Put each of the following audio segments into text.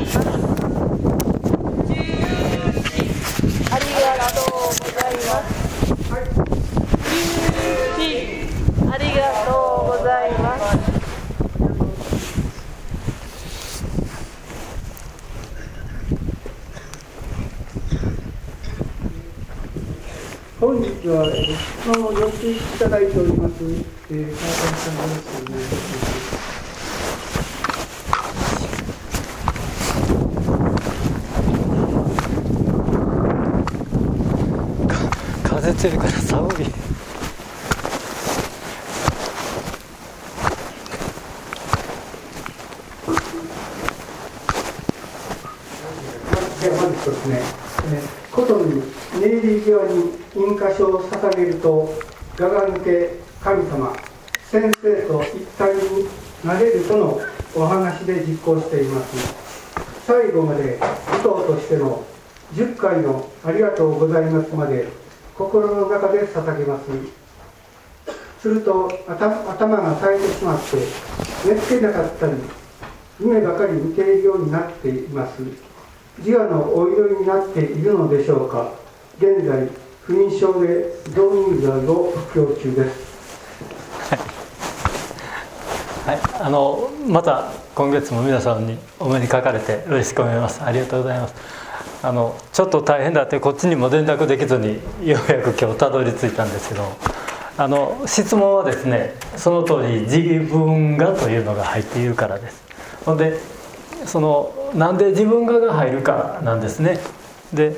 ありがとうございます。ありがとうございます。 本日は質問を4ついただいております。川上さんよろしくお願いします。 風強いから寒い。 まず一つね、ことにネイリー際に印花書を捧げると我が抜け神様先生と一体になれるとのお話で実行しています。最後まで使徒としての10回のありがとうございますまで心の中で捧げます。すると頭が冴えてしまって寝つけなかったり夢ばかり見ているようになっています。自我のお祈りになっているのでしょうか。現在不妊症で導入剤を服用中です。 はい、また今月も皆さんにお目にかかれて嬉しく思います。ありがとうございます。ちょっと大変だってこっちにも連絡できずにようやく今日たどり着いたんですけど、質問はですね、その通り自分がというのが入っているからです。ほんでなんで自分が入るかなんですね。で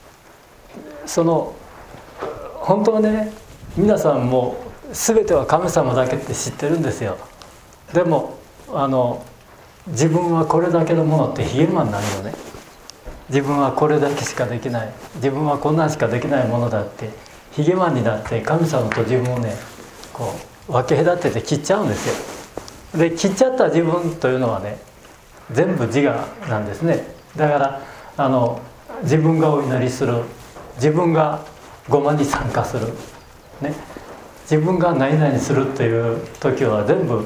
本当はね、皆さんも全ては神様だけって知ってるんですよ。でも自分はこれだけのものってヒゲマンなるよね。自分はこれだけしかできない、自分はこんなんしかできないものだってヒゲマンになって神様と自分をねこう分け隔てて切っちゃうんですよ。で切っちゃった自分というのはね全部自我なんですね。だから自分がお祈りする、自分がごまに参加する、ね、自分が何々するという時は全部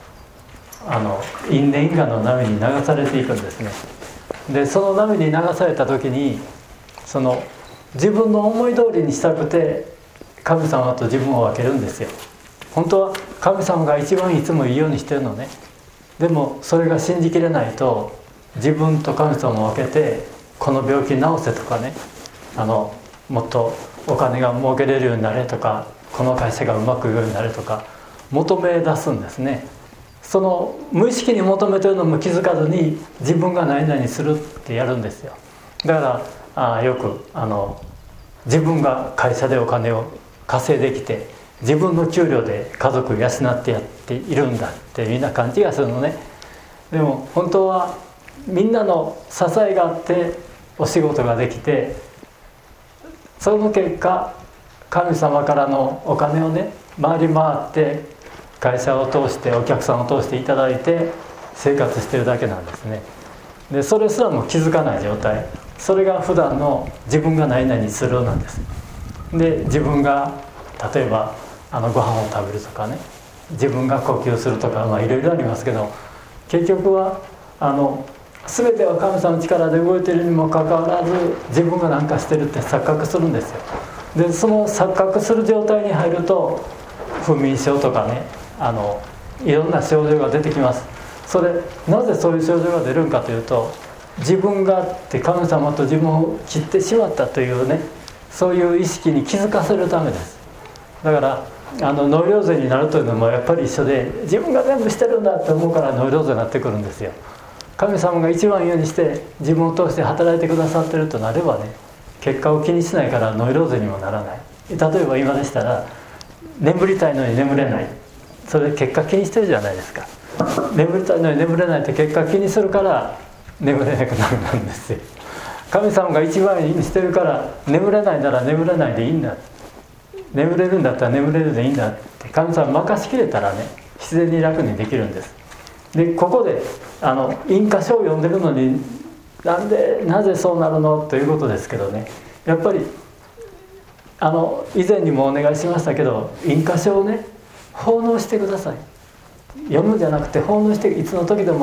因縁因果の波に流されていくんですね。でその波に流された時に自分の思い通りにしたくて神様と自分を分けるんですよ。本当は神様が一番いつもいいようにしてるのね。でもそれが信じきれないと自分と神様を分けてこの病気治せとかね、もっとお金が儲けれるようになれとかこの会社がうまくいくようになれとか求め出すんですね。その無意識に求めてるのも気づかずに自分が何々するってやるんですよ。だからよく自分が会社でお金を稼いできて自分の給料で家族を養ってやっているんだってみんな勘違いするのね。でも本当はみんなの支えがあってお仕事ができて、その結果神様からのお金をね回り回って会社を通してお客さんを通していただいて生活してるだけなんですね。でそれすらも気づかない状態、それが普段の自分が何々するなんです。で自分が例えばご飯を食べるとかね、自分が呼吸するとかいろいろありますけど、結局は全ては神様の力で動いているにもかかわらず自分が何かしてるって錯覚するんですよ。でその錯覚する状態に入ると不眠症とかねいろんな症状が出てきます。なぜそういう症状が出るんかというと、自分があって神様と自分を切ってしまったというね、そういう意識に気づかせるためです。だからノイローゼになるというのもやっぱり一緒で、自分が全部してるんだって思うからノイローゼになってくるんですよ。神様が一番いいようにして自分を通して働いてくださってるとなればね、結果を気にしないからノイローゼにもならない。例えば今でしたら眠りたいのに眠れない、それ結果気にしてるじゃないですか。眠りたいのに眠れないって結果気にするから眠れなくなるんですよ。神様が一番いいようにしてるから眠れないなら眠れないでいいんだ、眠れるんだったら眠れるでいいんだって神様任しきれたらね、自然に楽にできるんです。でここで印花書を読んでるのになぜそうなるのということですけどね、やっぱり以前にもお願いしましたけど、印花書をね奉納してください。読むんじゃなくて奉納して、いつの時でも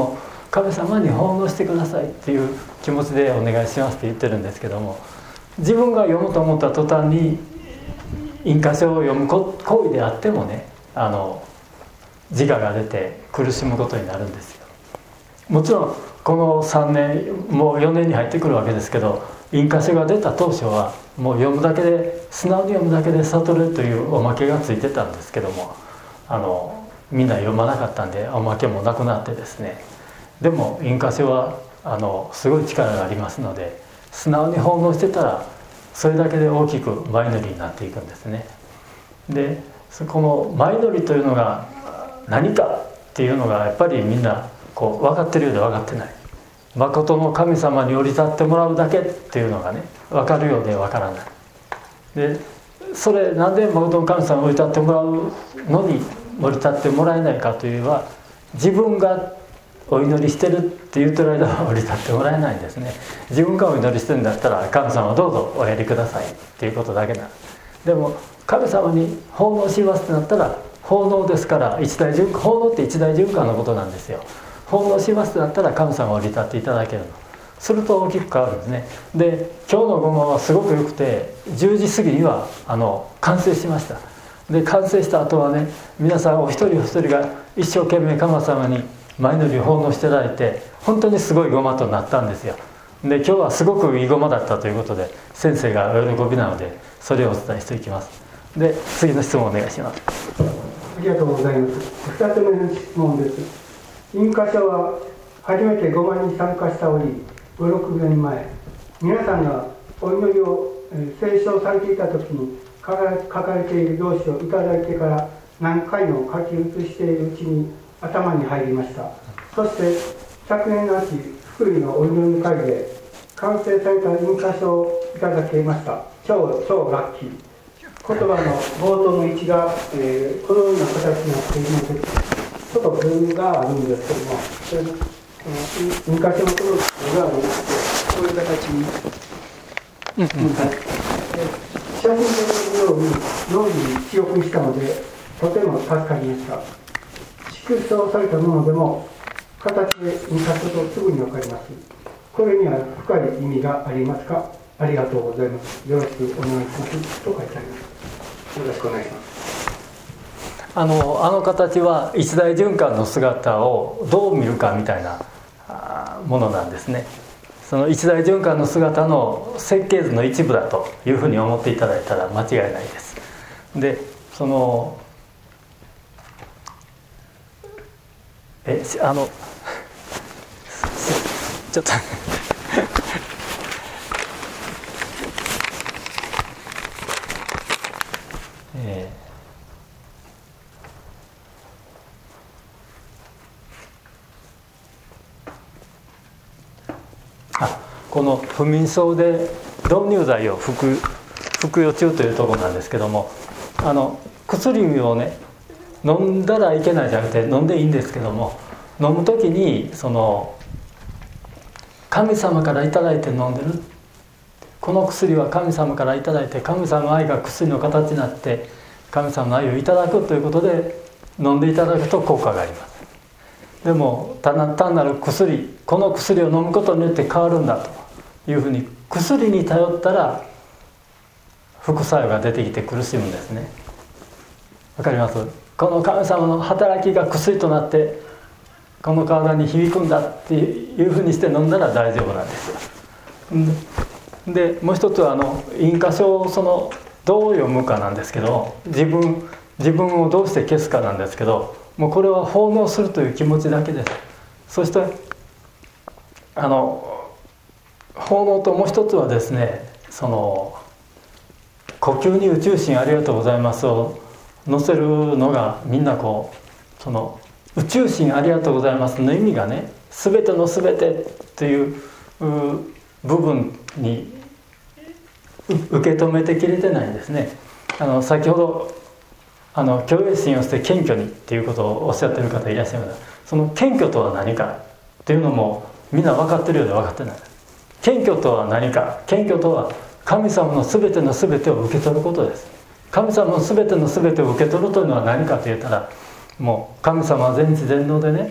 神様に奉納してくださいっていう気持ちでお願いしますって言ってるんですけども、自分が読むと思った途端に印箇所を読む行為であってもね、自我が出て苦しむことになるんですよ。もちろんこの3年もう4年に入ってくるわけですけど、印箇所が出た当初はもう読むだけで、素直に読むだけで悟るというおまけがついてたんですけども、みんな読まなかったんでおまけもなくなってですね、でも印箇所はすごい力がありますので、素直に奉納してたらそれだけで大きく前乗りになっていくんですね。でこの前乗りというのが何かっていうのがやっぱりみんなこう分かってるようで分かってない。誠の神様に降り立ってもらうだけっていうのがね、分かるようで分からない。でそれなんで誠の神様に降り立ってもらうのに降り立ってもらえないかといえば、自分がお祈りしてるって言ってる間は降り立ってもらえないんですね。自分がお祈りしてるんだったら、神様どうぞおやりくださいっていうことだけなんです。でも神様に奉納しますってなったら、奉納ですから一大循環、奉納って一大循環のことなんですよ。奉納しますってなったら神様が降り立っていただけるの。すると大きく変わるんですね。で今日の午後はすごく良くて、10時過ぎには完成しました。で完成した後はね、皆さんお一人お一人が一生懸命神様に前乗りを奉納していただいて、本当にすごいごまとなったんですよ。で今日はすごくいいごまだったということで、先生がお喜びなのでそれをお伝えしていきます。で次の質問をお願いします。 ありがとうございます。2つ目の質問です。印箇所は初めてごまに参加した折、5、6年前、皆さんがお祈りを聖書されていた時に書かれている用紙をいただいてから何回も書き写しているうちに頭に入りました。そして昨年の秋、福井のお祈りの会で完成された印箇所をいただけました。超ラッキー。言葉の冒頭の位置が、このような形になっているので、ちょっと図があるんですけども、それ印箇所のこの図があるんですけど、こういう形に、写真で見るように脳に記憶したので、とても助かりました。縮小されたものでも形で印箇所とすぐに分かります。これには深い意味がありますか？ありがとうございます。よろしくお願いしますと書いてあります。よろしくお願いします。 あの形は一大循環の姿をどう見るかみたいなものなんですね。その一大循環の姿の設計図の一部だというふうに思っていただいたら間違いないです。でちょっとこの不眠症で導入剤を服用中というところなんですけども、薬をね飲んだらいけないじゃなくて飲んでいいんですけども、飲む時に神様からいただいて飲んでる、この薬は神様からいただいて、神様の愛が薬の形になって神様の愛をいただくということで飲んでいただくと効果があります。でも単なる薬、この薬を飲むことによって変わるんだというふうに薬に頼ったら副作用が出てきて苦しむんですね。わかります？この神様の働きが薬となってこの体に響くんだっていうふうにして飲んだら大丈夫なんですよ。でもう一つは印箇所をどう読むかなんですけど、自分をどうして消すかなんですけど、もうこれは奉納するという気持ちだけです。そして奉納ともう一つはですね、呼吸に宇宙心ありがとうございますを載せるのがみんな宇宙心ありがとうございますの意味がね、全ての全てという部分に受け止めてきれてないんですね。先ほど虚栄心をして謙虚にっていうことをおっしゃってる方いらっしゃいます。その謙虚とは何かっていうのもみんな分かってるようで分かってない。謙虚とは何か。謙虚とは神様の全ての全てを受け取ることです。神様の全ての全てを受け取るというのは何かと言ったら、もう神様は全知全能でね、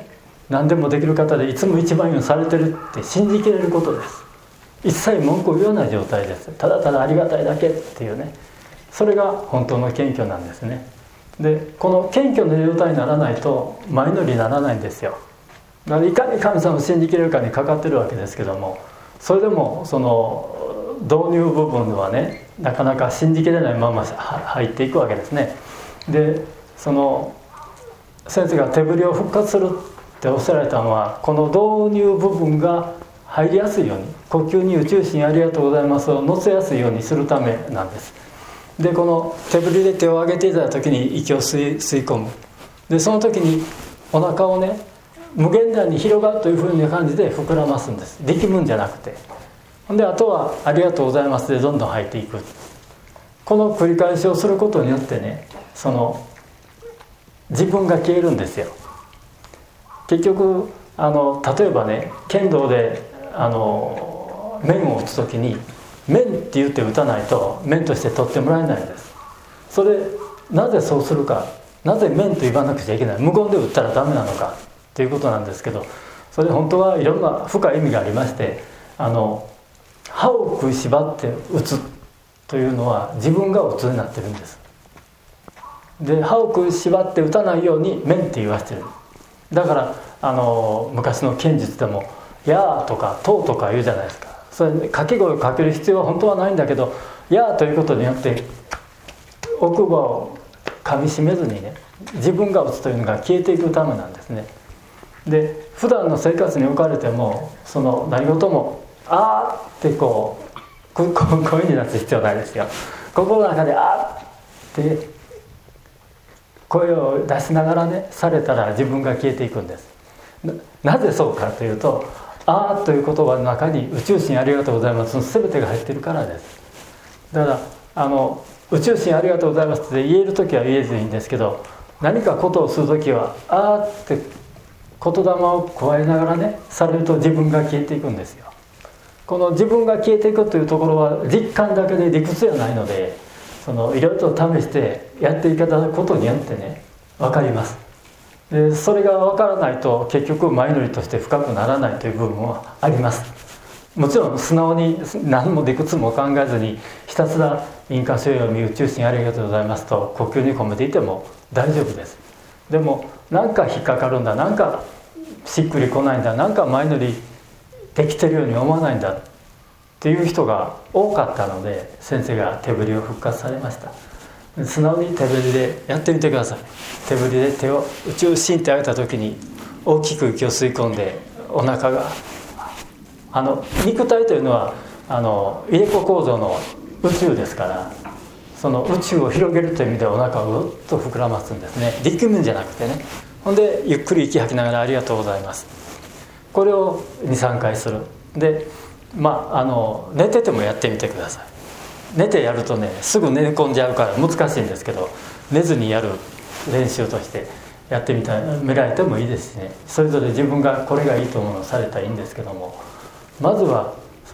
何でもできる方でいつも一番ようにされてるって信じきれることです。一切文句を言わない状態です。ただただありがたいだけっていうね、それが本当の謙虚なんですね。でこの謙虚の状態にならないと前乗りにならないんですよ。だからいかに神様を信じきれるかにかかってるわけですけども、それでもその導入部分はね、なかなか信じきれないまま入っていくわけですね。でその先生が手振りを復活するっておっしゃられたのは、この導入部分が入りやすいように、呼吸に宇宙心ありがとうございますを乗せやすいようにするためなんです。でこの手振りで手を上げていただいた時に息を吸い込む。でその時にお腹をね、無限大に広がるというふうな感じで膨らますんです。力むんじゃなくて。であとはありがとうございますでどんどん入っていく。この繰り返しをすることによってね、その自分が消えるんですよ。結局例えばね、剣道で面を打つ時に面って言って打たないと面として取ってもらえないんです。それなぜそうするか、なぜ面と言わなくちゃいけない、無言で打ったらダメなのかっていうことなんですけど、それ本当はいろんな深い意味がありまして、歯を食いしばって打つというのは自分が鬱になってるんです。で歯を食いしばって打たないように面って言わせてる。だから昔の剣術でも「やー」とか「とう」とか言うじゃないですか。それ掛け声をかける必要は本当はないんだけど、「やー」ということによって奥歯を噛みしめずにね、自分が打つというのが消えていくためなんですね。で普段の生活におかれても、その何事も「あー」ってこう声になって必要ないですよ。心の中で「あー」って声を出しながらねされたら自分が消えていくんです。なぜそうかというと、あーという言葉の中に宇宙心ありがとうございますの全てが入っているからです。だから宇宙心ありがとうございますって言える時は言えずにいいんですけど、何かことをする時はあーって言霊を加えながらねされると自分が消えていくんですよ。この自分が消えていくというところは実感だけで理屈じゃないので、いろいろと試してやっていただくことによってね分かります。でそれが分からないと結局前乗りとして深くならないという部分はあります。もちろん素直に何も理屈も考えずにひたすら印鑑書読み宇宙心ありがとうございますと呼吸に込めていても大丈夫です。でもなんか引っかかるんだ、なんかしっくりこないんだ、なんか前乗りできてるように思わないんだっていう人が多かったので、先生が手振りを復活されました。素直に手振りでやってみてください。手振りで手を宇宙心って上げた時に大きく息を吸い込んで、お腹が肉体というのは入れ子構造の宇宙ですから、その宇宙を広げるという意味でお腹をぐっと膨らますんですね。力むんじゃなくてね。ほんでゆっくり息吐きながらありがとうございます、これを 2,3 回する。で寝ててもやってみてください。寝てやるとねすぐ寝込んじゃうから難しいんですけど、寝ずにやる練習としてやってみられてもいいですしね。それぞれ自分がこれがいいと思うのをされたらいいんですけども、まずは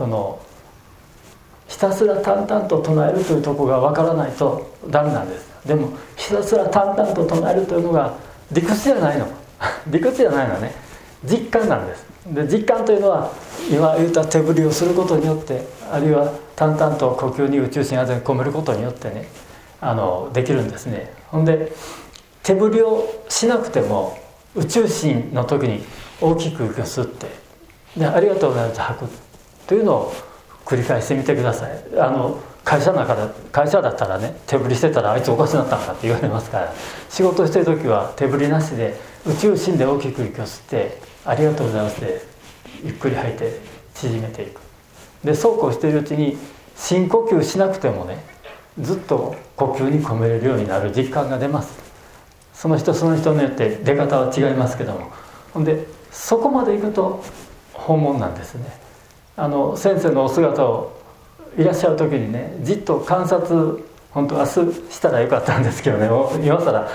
ひたすら淡々と唱えるというところがわからないとダメなんです。でもひたすら淡々と唱えるというのが理屈じゃないの理屈じゃないのね、実感なんです。で実感というのは今言った手振りをすることによって、あるいは淡々と呼吸に宇宙心安全を込めることによってねできるんですね。ほんで手振りをしなくても宇宙心の時に大きく息を吸ってでありがとうございます吐くというのを繰り返してみてください。会社だったらね手振りしてたらあいつおかしなったんかって言われますから、仕事してる時は手振りなしで宇宙心で大きく息を吸ってありがとうございますでゆっくり吐いて縮めていく。でそうこうしているうちに深呼吸しなくてもねずっと呼吸に込めれるようになる実感が出ます。その人その人によって出方は違いますけども、ほんでそこまでいくと訪問なんですね。先生のお姿をいらっしゃる時にねじっと観察本当はしたらよかったんですけどね、今更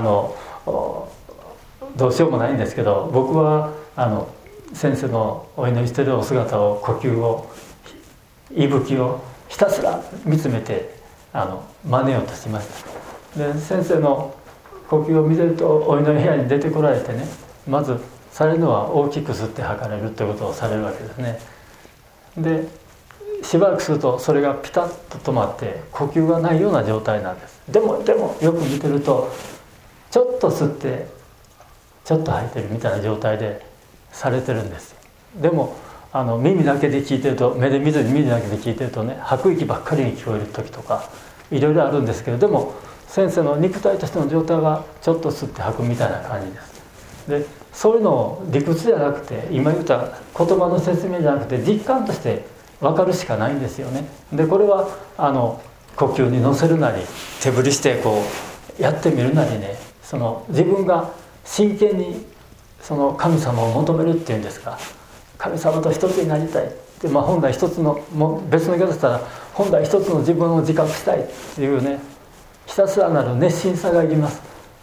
どうしようもないんですけど、僕は先生のお祈りしているお姿を呼吸を息吹をひたすら見つめて真似ようとしました。で先生の呼吸を見てるとお祈り部屋に出てこられてね、まずされるのは大きく吸って吐かれるということをされるわけですね。でしばらくするとそれがピタッと止まって呼吸がないような状態なんです。でもよく見てるとちょっと吸ってちょっと吐いてるみたいな状態でされてるんですよ。でも耳だけで聞いてると、目で見ずに耳だけで聞いてるとね、吐く息ばっかりに聞こえる時とかいろいろあるんですけど、でも先生の肉体としての状態はちょっと吸って吐くみたいな感じです。でそういうのを理屈じゃなくて、今言った言葉の説明じゃなくて実感として分かるしかないんですよね。でこれは呼吸に乗せるなり手振りしてこうやってみるなりね、その自分が真剣にその神様を求めるっていうんですか、神様と一つになりたいって、本来一つの、別の言い方したら本来一つの自分を自覚したいっていうね、ひたすらなる熱心さがいります。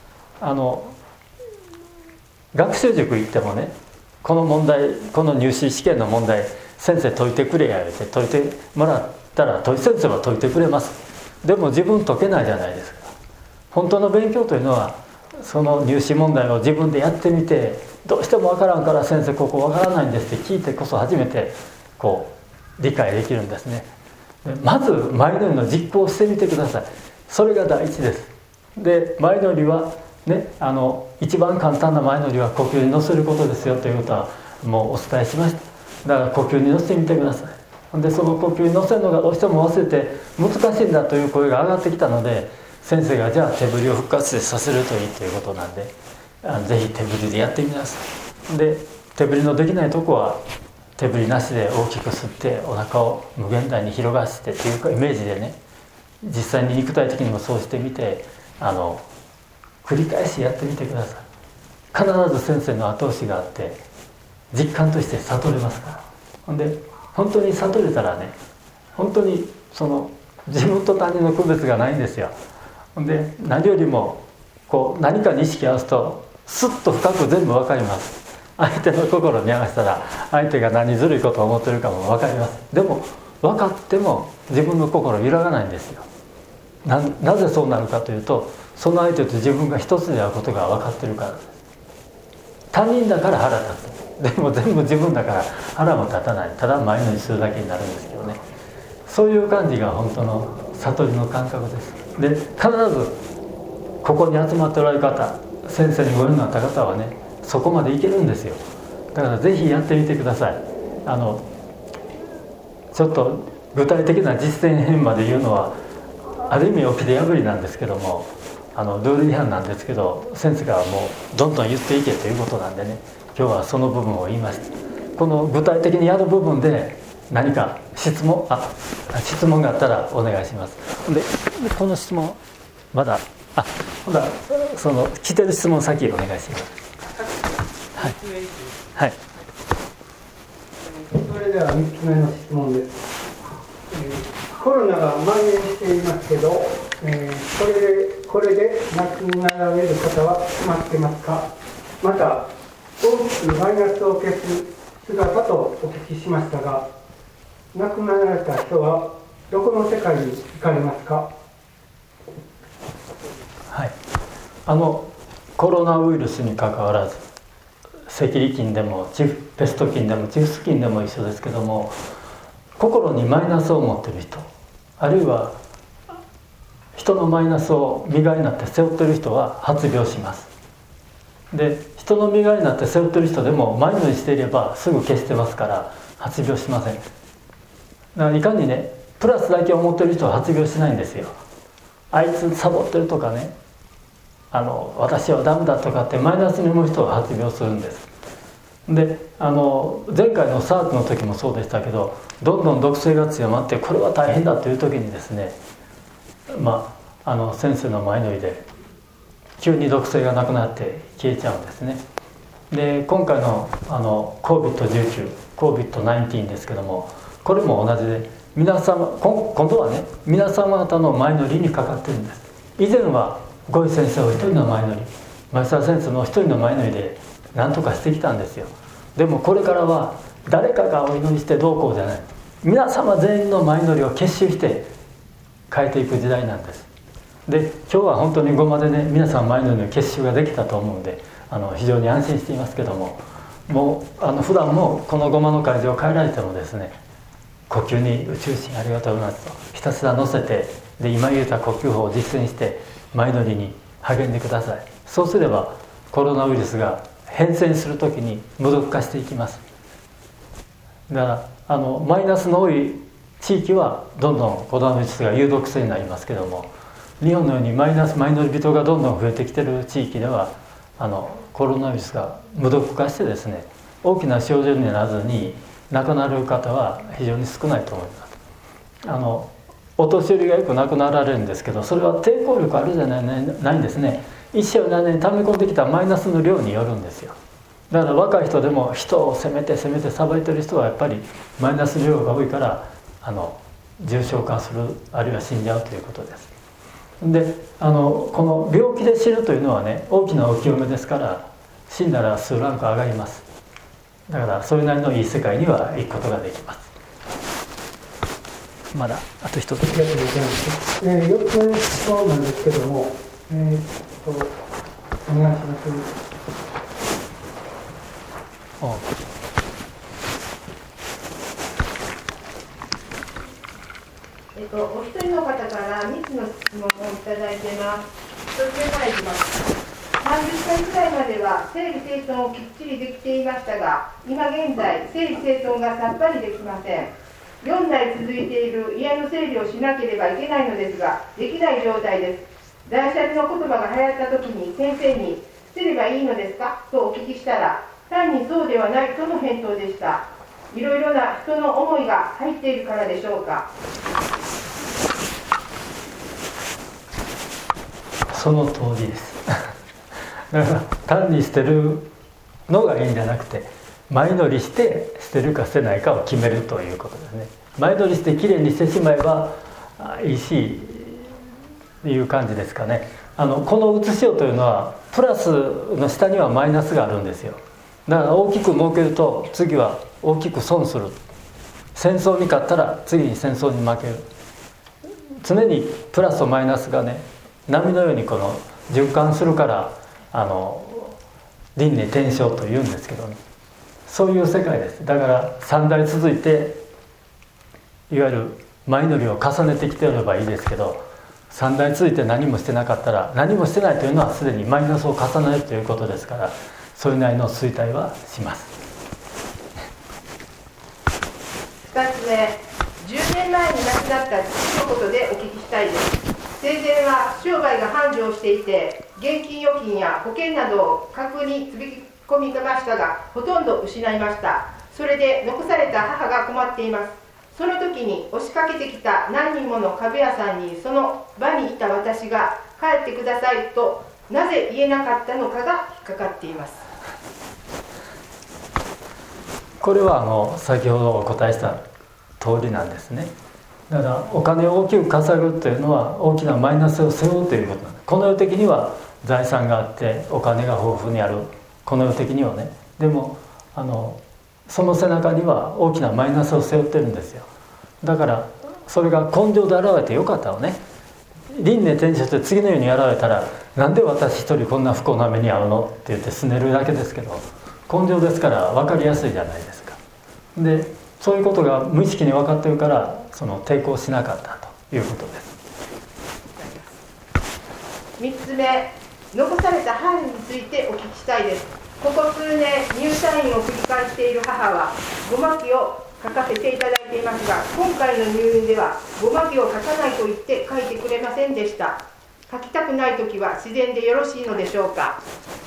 学習塾行ってもね、この問題、この入試試験の問題先生解いてくれや言って解いてもらったら先生は解いてくれます。でも自分解けないじゃないですか。本当の勉強というのはその入試問題を自分でやってみて、どうしても分からんから先生ここ分からないんですって聞いてこそ初めてこう理解できるんですね。まず前乗りの実行をしてみてください。それが第一です。で前乗りはね、一番簡単な前乗りは呼吸に乗せることですよということはもうお伝えしました。だから呼吸に乗せてみてください。でその呼吸に乗せるのがどうしても忘れて難しいんだという声が上がってきたので、先生がじゃあ手振りを復活させるといいということなんで、ぜひ手振りでやってみなさい。で手振りのできないとこは手振りなしで大きく吸ってお腹を無限大に広がしてっていうかイメージでね、実際に肉体的にもそうしてみて繰り返しやってみてください。必ず先生の後押しがあって実感として悟れますから。ほんで本当に悟れたらね、本当にその自分と他人の区別がないんですよ。ほんで何よりもこう何かに意識を合わすとスッと深く全部分かります。相手の心に合わせたら相手が何ずるいことを思ってるかも分かります。でも分かっても自分の心揺らがないんですよ。なぜそうなるかというと、その相手と自分が一つであることが分かってるからです。他人だから腹立つ。でも全部自分だから腹も立たない。ただ前のにするだけになるんですけどね。そういう感じが本当の悟りの感覚です。で必ずここに集まっておられる方、先生にご縁のあった方はね、そこまでいけるんですよ。だからぜひやってみてください。ちょっと具体的な実践編まで言うのはある意味掟破りなんですけども、ルール違反なんですけど、先生がもうどんどん言っていけということなんでね、今日はその部分を言いました。この具体的にやる部分で何か質問があったらお願いします。でこの質問まだほらその来てる質問先お願いします。はい、はい、 それでは3つ目の質問です。コロナが蔓延していますけど、これで亡くなられる方は決まってますか。また大きくマイナスを消す姿とお聞きしましたが、亡くなられた人はどこの世界に行かれますか。 はい、コロナウイルスにかかわらず赤痢菌でもペスト菌でもチフス菌でも一緒ですけども、心にマイナスを持っている人、あるいは人のマイナスを身代になって背負っている人は発病します。で人の身代になって背負っている人でもマイナスにしていればすぐ消してますから発病しません。だからいかにねプラスだけ思っている人は発病しないんですよ。あいつサボってるとかね、私はダメだとかってマイナスに思う人は発病するんです。で前回の SARS の時もそうでしたけど、どんどん毒性が強まってこれは大変だという時にですね、先生の前乗りで急に毒性がなくなって消えちゃうんですね。で今回のCOVID-19、COVID-19 ですけども、これも同じで今度はね皆様方の前乗りにかかってるんです。以前はゴイ先生を一人の前乗り、前澤先生の一人の前乗りで何とかしてきたんですよ。でもこれからは誰かがお祈りしてどうこうじゃない、皆様全員の前乗りを結集して変えていく時代なんです。で今日は本当にごまでね皆さん前乗りの結集ができたと思うんで非常に安心していますけども、 もう普段もこのごまの会場を変えられてもですね、呼吸に宇宙心ありがとうございますとひたすら乗せて、で今言った呼吸法を実践して前乗りに励んでください。そうすればコロナウイルスが変遷するときに無毒化していきます。だからマイナスの多い地域はどんどんコロナウイルスが有毒性になりますけども、日本のようにマイ乗り人がどんどん増えてきている地域ではコロナウイルスが無毒化してですね、大きな症状にならずに亡くなる方は非常に少ないと思います。お年寄りがよく亡くなられるんですけど、それは抵抗力あるじゃないんですね。一生何年溜め込んできたマイナスの量によるんですよ。だから若い人でも人を責めて裁いてる人はやっぱりマイナス量が多いから重症化する、あるいは死んじゃうということです。でこの病気で死ぬというのはね、大きなお清めですから、死んだら数ランク上がります。だからそれなりのいい世界には行くことができます。まだあと一つ。 4つ目の質問なんですけども、お願いします。 お一人の方から3つの質問をいただいています。1つ目からいきます。30歳くらいまでは整理整頓をきっちりできていましたが、今現在整理整頓がさっぱりできません。4代続いている家の整理をしなければいけないのですが、できない状態です。断捨離の言葉が流行った時に先生に捨てればいいのですかとお聞きしたら、単にそうではないとの返答でした。いろいろな人の思いが入っているからでしょうか。 その通りですだから単に捨てるのがいいんじゃなくて、前乗りして捨てるか捨てないかを決めるということですね。前乗りしてきれいにしてしまえばいいしっていう感じですかね。この写しようというのはプラスの下にはマイナスがあるんですよ。だから大きく儲けると次は大きく損する。戦争に勝ったら次に戦争に負ける。常にプラスとマイナスがね、波のようにこの循環するから輪廻転生というんですけどね、そういう世界です。だから3代続いていわゆる前乗りを重ねてきていればいいですけど、3代続いて何もしてなかったら、何もしてないというのはすでにマイナスを重ねるということですから、それなりの衰退はします。 2つ目、10年前に亡くなった父のことでお聞きしたいです。生前は商売が繁盛していて、現金預金や保険などを額につぎ込みましたが、ほとんど失いました。それで残された母が困っています。その時に押しかけてきた何人もの株屋さんに、その場にいた私が帰ってくださいとなぜ言えなかったのかが引っかかっています。 これは先ほどお答えした通りなんですね。だからお金を大きく稼ぐというのは大きなマイナスを背負うということなんです。この世的には財産があってお金が豊富にある、この世的にはね。でもその背中には大きなマイナスを背負ってるんですよ。だからそれが根性で現れてよかったわね。輪廻転生して次のように現れたら、なんで私一人こんな不幸な目に遭うのって言って拗ねるだけですけど、根性ですから分かりやすいじゃないですか。でそういうことが無意識に分かってるから、抵抗しなかったということです。 3つ目、残された母についてお聞きしたいです。ここ数年入退院を繰り返している母はごまきを書かせていただいていますが、今回の入院ではごまきを書かないと言って書いてくれませんでした。書きたくないときは自然でよろしいのでしょうか。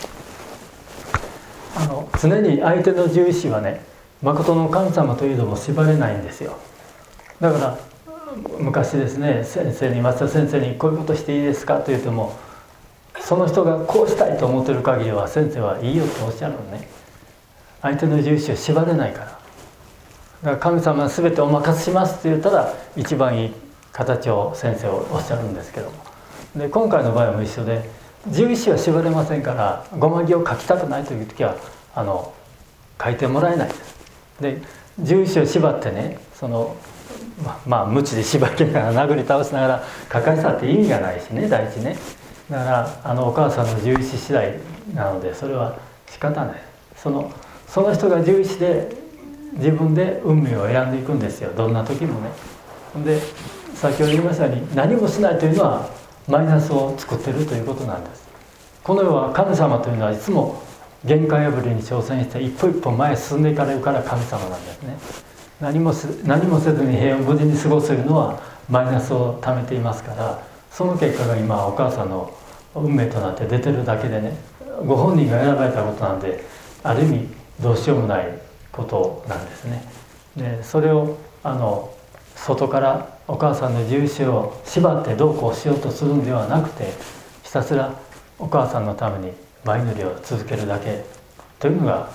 常に相手の獣医師はね、誠の神様というのも縛れないんですよ。だから昔ですね、松田先生にこういうことしていいですかと言っても、その人がこうしたいと思っている限りは先生はいいよとおっしゃるのね。相手の獣医師を縛れないから。だから神様は全てお任せしますって言ったら一番いい形を先生はおっしゃるんですけども、で今回の場合も一緒で、獣医師は縛れませんから、ごまぎを書きたくないという時は書いてもらえないです。で獣医師を縛ってね、鞭で縛りながら殴り倒しながら書かせたって意味がないしね、第一ね。だからお母さんの獣医師次第なので、それは仕方ない。そその人が獣医師で自分で運命を選んでいくんですよ、どんな時もね。で先ほど言いましたように、何もしないというのはマイナスを作っているということなんです。この世は神様というのはいつも限界破りに挑戦して一歩一歩前へ進んでいかれるから神様なんですね。何もせずに平穏無事に過ごすというのはマイナスを貯めていますから、その結果が今お母さんの運命となって出てるだけでね、ご本人が選ばれたことなんで、ある意味どうしようもないことなんですね。でそれを外からお母さんの獣医師を縛ってどうこうしようとするんではなくて、ひたすらお母さんのために前塗りを続けるだけというのが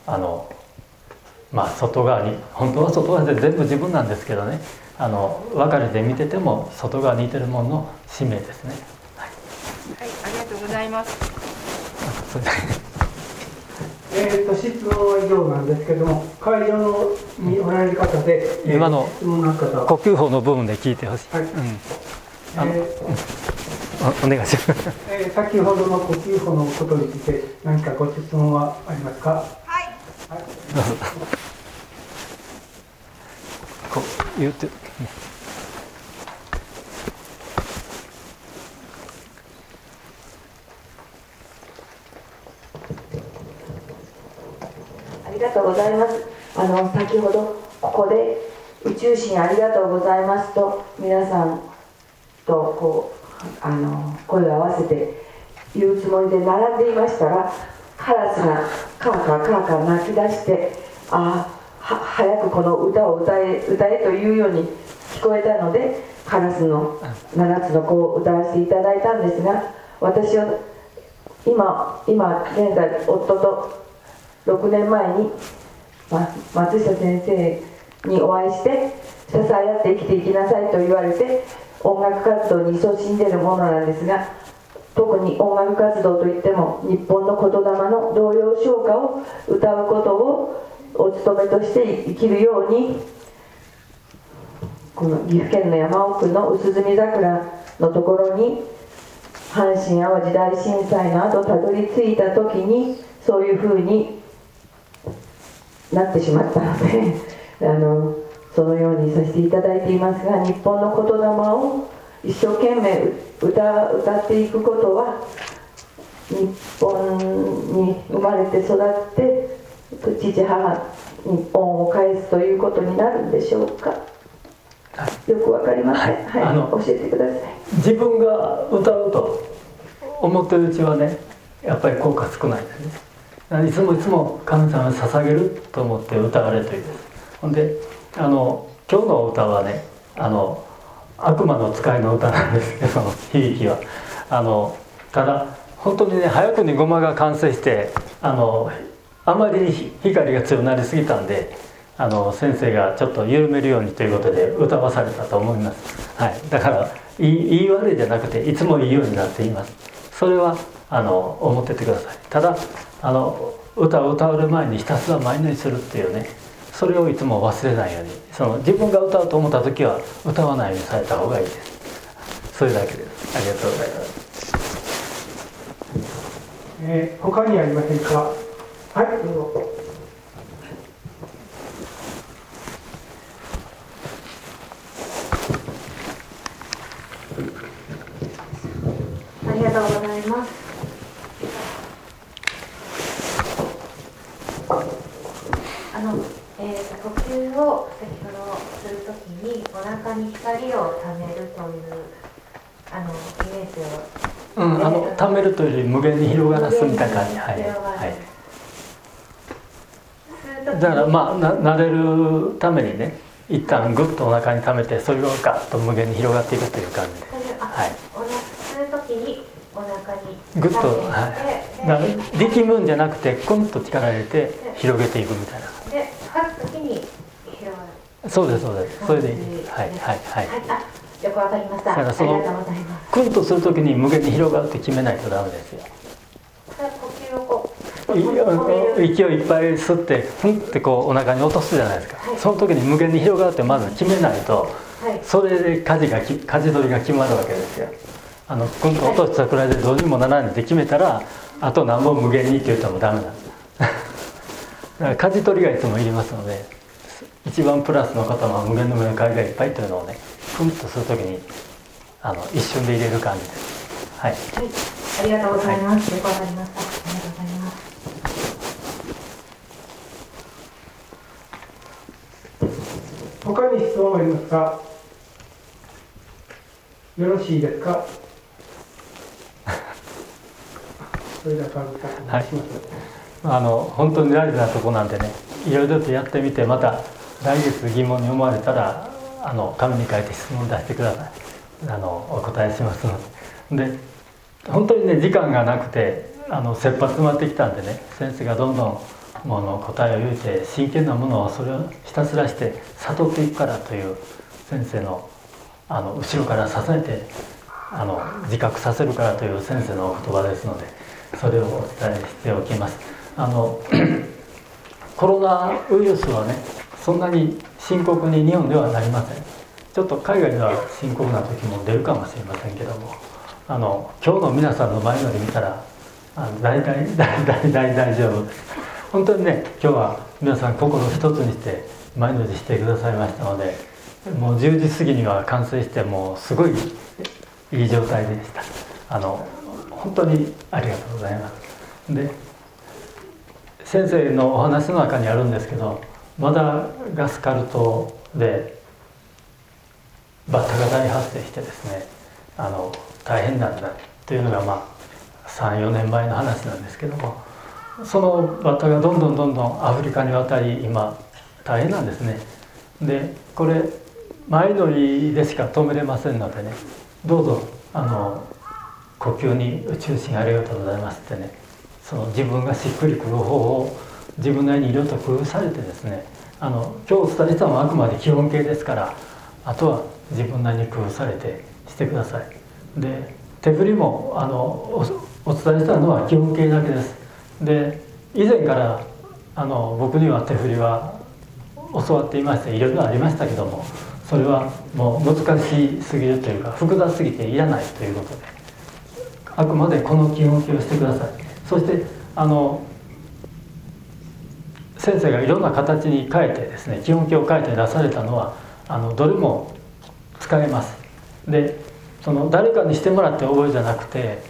外側に、本当は外側で全部自分なんですけどね、別れで見てても外側にいてるものの使命ですね。はい、 はい、ありがとうございます。 質問は以上なんですけども、会場におられる方で、 今の質問のある方は呼吸法の部分で聞いてほしい。 はい、 お願いします。 先ほどの呼吸法のことについて何かご質問はありますか？ はい。 はい、 どうぞ。こう言ってね。 ありがとうございます。先ほどここで宇宙神ありがとうございますと皆さんと声を合わせて言うつもりで並んでいましたら、カラスがカーカーカーカー鳴き出して、早くこの歌を歌えというように聞こえたので、カラスの7つの子を歌わせていただいたんですが、私は今現在夫と6年前に松下先生にお会いして、支え合って生きていきなさいと言われて音楽活動に勤しんでいるものなんですが、特に音楽活動といっても日本の言霊の童謡唱歌を歌うことをお務めとして生きるように、この岐阜県の山奥の薄墨桜のところに阪神・淡路大震災の後たどり着いた時にそういうふうになってしまったのでそのようにさせていただいていますが、日本の言霊を一生懸命歌っていくことは、日本に生まれて育って父母に恩を返すということになるんでしょうか？よくわかりません。教えてください。 自分が歌うと思ってるうちはね、やっぱり効果少ないですね。いつも神様に捧げると思って歌われるといいです。ほんで今日の歌はね、悪魔の使いの歌なんですけど、響きはただ本当にね、早くにゴマが完成してあまりに光が強くなりすぎたんで、先生がちょっと緩めるようにということで歌わされたと思います。はい、だから言い悪いじゃなくて、いつもいいようになっています。それは思っててください。ただ歌を歌う前にひたすらマイナーにするっていうね、それをいつも忘れないように、自分が歌うと思った時は歌わないようにされた方がいいです。それだけです。ありがとうございます。 他にありませんか？はい、どうぞ。 ありがとうございます。呼吸を先ほどするときにお腹に光をためるというイメージを、 ためるというより無限に広がらすみたいな感じ。はい、だから慣れるためにね、一旦グッとお腹にためて、それがガッと無限に広がっていくという感じで、 吸うときにお腹にグッと、だから力むんじゃなくて、コンと力入れて広げていくみたいな。 で吐くときに広がる。 そうです。それでいいです。はい。 よくわかりました。ありがとうございます。 クンとするときに無限に広がるって決めないとダメですよ。 呼吸を息をいっぱい吸ってふんってお腹に落とすじゃないですか。その時に無限に広がるってまず決めないと、それで舵取りが決まるわけですよ。クンと落としたくらいでどうにもならないって決めたら、あと何本無限にって言ってもダメなんです。 から舵取りがいつもいりますので、一番プラスの方は無限の目の貝がいっぱいというのをね、ふんとするときに一瞬で入れる感じです。はい、 はい、ありがとうございます。よくわかりました。ありがとうございます。 他に質問ありますか？よろしいですか？それでは川口さん、お願いします。 本当に大事なとこなんでね、いろいろとやってみて、また来月疑問に思われたら紙に書いて質問出してください。お答えしますので。で、本当にね、時間がなくて切羽詰まってきたんでね、先生がどんどん答えを言うて、真剣なものをそれをひたすらして悟っていくからという先生の後ろから支えて自覚させるからという先生のお言葉ですので、それをお伝えしておきます。コロナウイルスはね、そんなに深刻に日本ではなりません。ちょっと海外では深刻な時も出るかもしれませんけども、今日の皆さんの前より見たら大丈夫です。本当にね、今日は皆さん心一つにして前乗りしてくださいましたので、もう10時過ぎには完成して、もうすごいいい状態でした。本当にありがとうございます。で、先生のお話の中にあるんですけど、マダガスカル島でバッタが大発生してですね、大変なんだというのが3、4年前の話なんですけども、そのバッタがどんどんアフリカに渡り、今大変なんですね。で、これ前乗りでしか止めれませんのでね、どうぞ呼吸に宇宙神ありがとうございますってね、その自分がしっくりくる方法を自分なりにいろいろと工夫されてですね、今日お伝えしたのはあくまで基本形ですから、あとは自分なりに工夫されてしてください。で、手振りもお伝えしたのは基本形だけです。で、以前から僕には手振りは教わっていまして、いろいろありましたけども、それはもう難しすぎるというか複雑すぎていらないということで、あくまでこの基本形をしてください。そして先生がいろんな形に変えてですね、基本形を変えて出されたのはどれも使えます。で、その誰かにしてもらって覚えじゃなくて、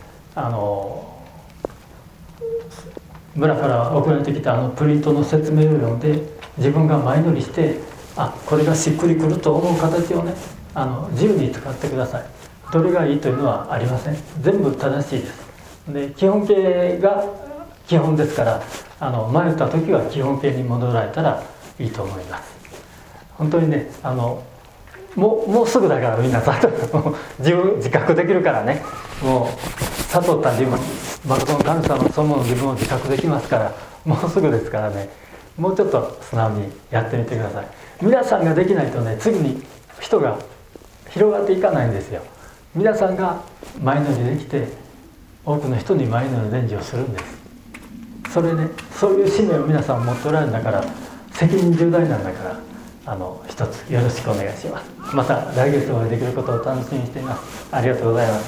村から送られてきたプリントの説明を読んで、自分が前乗りして、これがしっくりくると思う形をね、自由に使ってください。どれがいいというのはありません。全部正しいです。で、基本形が基本ですから、迷った時は基本形に戻られたらいいと思います。本当にね、もうすぐだからみんな自覚できるからね、もう悟った自分、誠の神様そのもの自分を自覚できますから、もうすぐですからね、もうちょっと素直にやってみてください。皆さんができないとね、次に人が広がっていかないんですよ。皆さんが前乗りできて、多くの人に前乗り伝授をするんです。それね、そういう使命を皆さん持っておられるんだから、責任重大なんだから、一つよろしくお願いします。また来月お会いできることを楽しみにしています。ありがとうございます。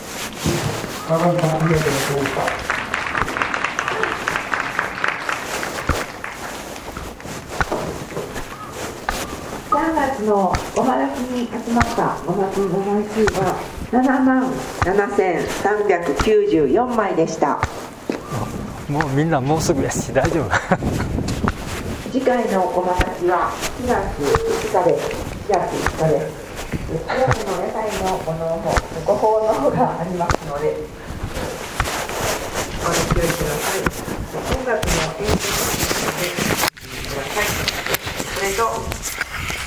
川上さん、ありがとうございました。 3月のおはがきに集まったおはがきの枚数は77,394枚でした。 もうみんなもうすぐですし大丈夫。 次回のおはがきは4月5日です。4月5日です。それぞれの野菜のご奉納がありますので、お待ちください。音楽の演奏でください。それと